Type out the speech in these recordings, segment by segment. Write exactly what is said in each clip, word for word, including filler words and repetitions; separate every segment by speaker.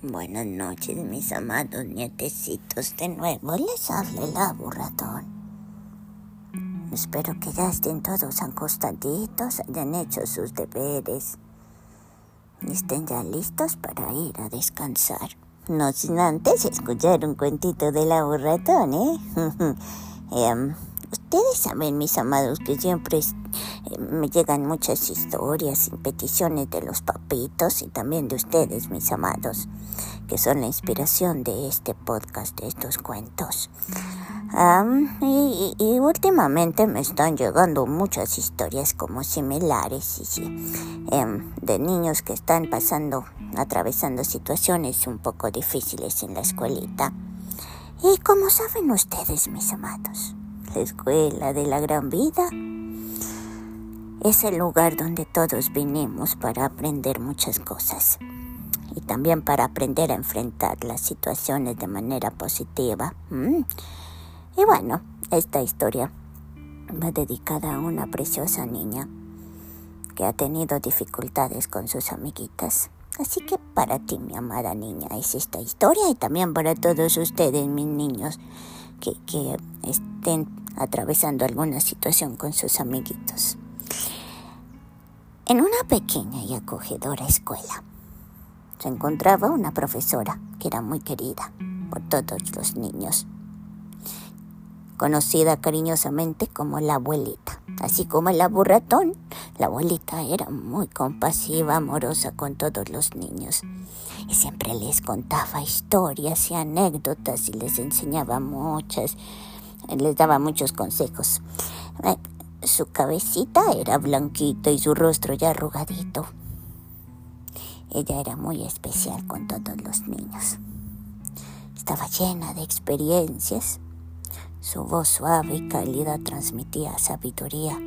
Speaker 1: Buenas noches, mis amados nietecitos. De nuevo les habla el aburratón. Espero que ya estén todos acostaditos, hayan hecho sus deberes y estén ya listos para ir a descansar. No sin antes escuchar un cuentito del aburratón, ¿eh? eh ustedes saben, mis amados, que siempre eh, me llegan muchas historias y peticiones de los papitos y también de ustedes, mis amados, que son la inspiración de este podcast, de estos cuentos. Um, y, y últimamente me están llegando muchas historias como similares y, sí, um, de niños que están pasando, atravesando situaciones un poco difíciles en la escuelita. Y como saben ustedes, mis amados, la escuela de la gran vida es el lugar donde todos vinimos para aprender muchas cosas y también para aprender a enfrentar las situaciones de manera positiva. Mm. Y bueno, esta historia va dedicada a una preciosa niña que ha tenido dificultades con sus amiguitas. Así que para ti, mi amada niña, es esta historia y también para todos ustedes, mis niños, que, que estén atravesando alguna situación con sus amiguitos. En una pequeña y acogedora escuela se encontraba una profesora que era muy querida por todos los niños, conocida cariñosamente como la abuelita. Así como el aburratón, la abuelita era muy compasiva, amorosa con todos los niños y siempre les contaba historias y anécdotas y les enseñaba muchas, les daba muchos consejos. Eh, su cabecita era blanquita y su rostro ya arrugadito. Ella era muy especial con todos los niños. Estaba llena de experiencias. Su voz suave y cálida transmitía sabiduría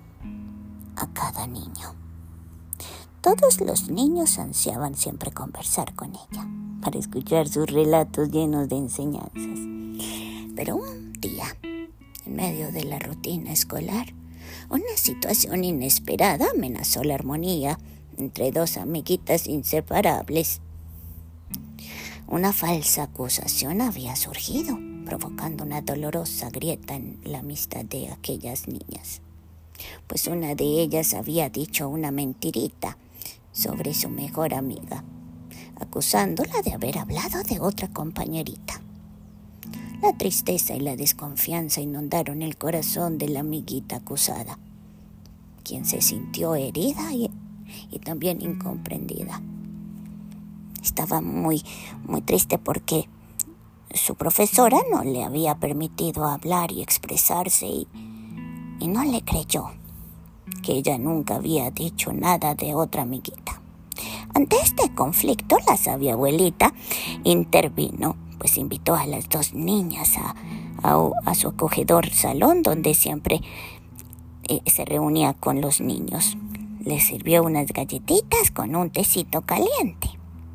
Speaker 1: a cada niño. Todos los niños ansiaban siempre conversar con ella para escuchar sus relatos llenos de enseñanzas. Pero un día, en medio de la rutina escolar, una situación inesperada amenazó la armonía entre dos amiguitas inseparables. Una falsa acusación había surgido, provocando una dolorosa grieta en la amistad de aquellas niñas, pues una de ellas había dicho una mentirita sobre su mejor amiga, acusándola de haber hablado de otra compañerita. La tristeza y la desconfianza inundaron el corazón de la amiguita acusada, quien se sintió herida y, y también incomprendida. Estaba muy, muy triste porque su profesora no le había permitido hablar y expresarse y, y no le creyó que ella nunca había dicho nada de otra amiguita. Ante este conflicto, la sabia abuelita intervino, pues invitó a las dos niñas a, a, a su acogedor salón donde siempre eh, se reunía con los niños. Les sirvió unas galletitas con un tecito caliente.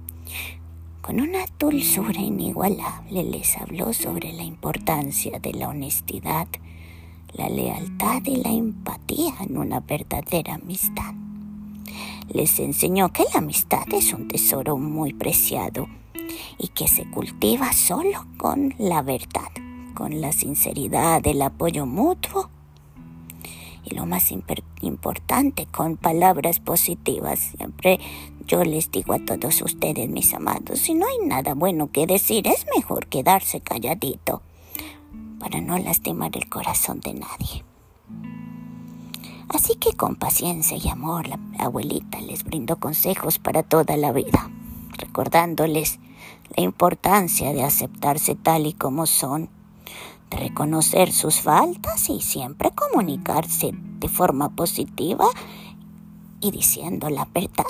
Speaker 1: Con una dulzura inigualable les habló sobre la importancia de la honestidad, la lealtad y la empatía en una verdadera amistad. Les enseñó que la amistad es un tesoro muy preciado y que se cultiva solo con la verdad, con la sinceridad, el apoyo mutuo y lo más imper- importante, con palabras positivas. Siempre yo les digo a todos ustedes, mis amados, si no hay nada bueno que decir, es mejor quedarse calladito para no lastimar el corazón de nadie. Así que con paciencia y amor, la abuelita les brindó consejos para toda la vida, recordándoles la importancia de aceptarse tal y como son, de reconocer sus faltas y siempre comunicarse de forma positiva y diciendo la verdad.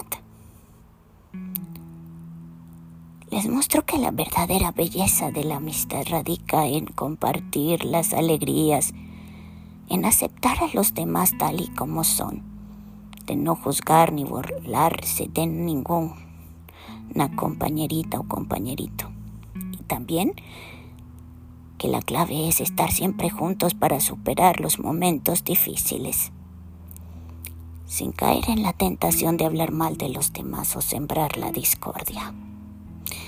Speaker 1: Les mostró que la verdadera belleza de la amistad radica en compartir las alegrías, en aceptar a los demás tal y como son, de no juzgar ni burlarse de ninguna compañerita o compañerito. Y también que la clave es estar siempre juntos para superar los momentos difíciles, sin caer en la tentación de hablar mal de los demás o sembrar la discordia.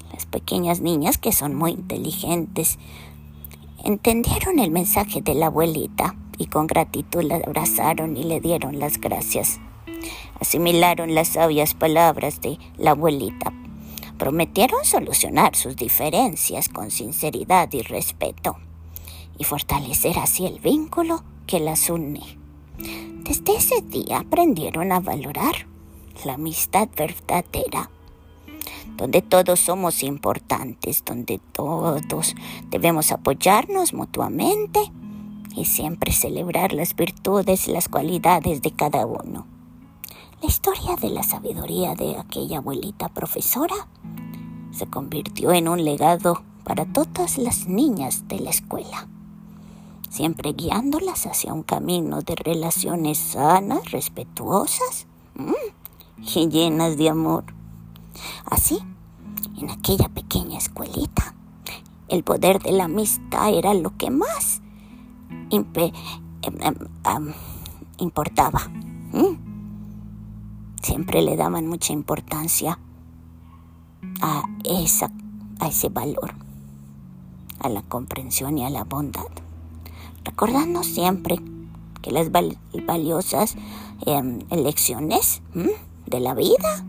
Speaker 1: Las pequeñas niñas, que son muy inteligentes, entendieron el mensaje de la abuelita y con gratitud la abrazaron y le dieron las gracias. Asimilaron las sabias palabras de la abuelita. Prometieron solucionar sus diferencias con sinceridad y respeto y fortalecer así el vínculo que las une. Desde ese día aprendieron a valorar la amistad verdadera, donde todos somos importantes, donde todos debemos apoyarnos mutuamente y siempre celebrar las virtudes y las cualidades de cada uno. La historia de la sabiduría de aquella abuelita profesora se convirtió en un legado para todas las niñas de la escuela, siempre guiándolas hacia un camino de relaciones sanas, respetuosas mmm, y llenas de amor. Así, en aquella pequeña escuelita, el poder de la amistad era lo que más impe- em, em, um, importaba. ¿Mm? Siempre le daban mucha importancia a, esa, a ese valor, a la comprensión y a la bondad, recordando siempre que las val- valiosas eh, lecciones ¿m? de la vida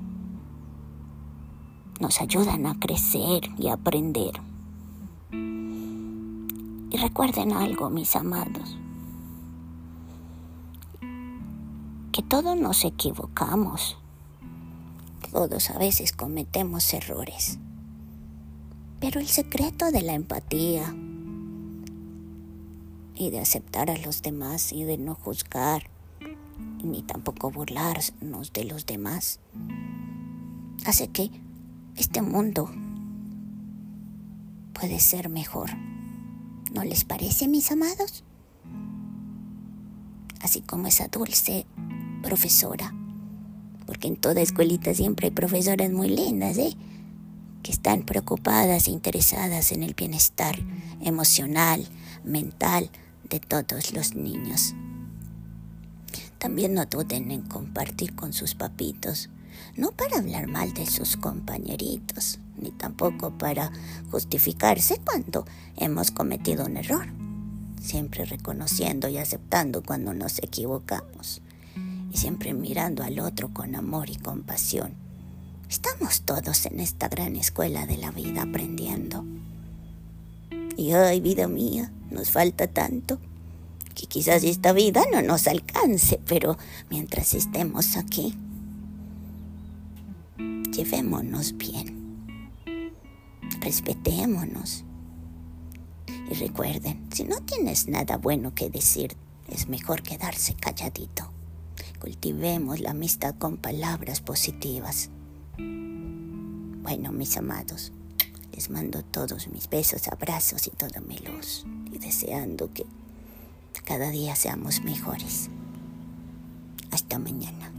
Speaker 1: nos ayudan a crecer y a aprender. Y recuerden algo, mis amados, que todos nos equivocamos, todos a veces cometemos errores, pero el secreto de la empatía y de aceptar a los demás y de no juzgar ni tampoco burlarnos de los demás hace que este mundo puede ser mejor. ¿No les parece, mis amados? Así como esa dulce profesora, porque en toda escuelita siempre hay profesoras muy lindas, ¿eh? que están preocupadas e interesadas en el bienestar emocional, mental de todos los niños. También no duden en compartir con sus papitos, no para hablar mal de sus compañeritos, ni tampoco para justificarse cuando hemos cometido un error, siempre reconociendo y aceptando cuando nos equivocamos y siempre mirando al otro con amor y compasión. Estamos todos en esta gran escuela de la vida aprendiendo. Y ay, vida mía, nos falta tanto que quizás esta vida no nos alcance, pero mientras estemos aquí, llevémonos bien, respetémonos. Y recuerden, si no tienes nada bueno que decir, es mejor quedarse calladito. Cultivemos la amistad con palabras positivas. Bueno, mis amados, les mando todos mis besos, abrazos y toda mi luz, y deseando que cada día seamos mejores. Hasta mañana.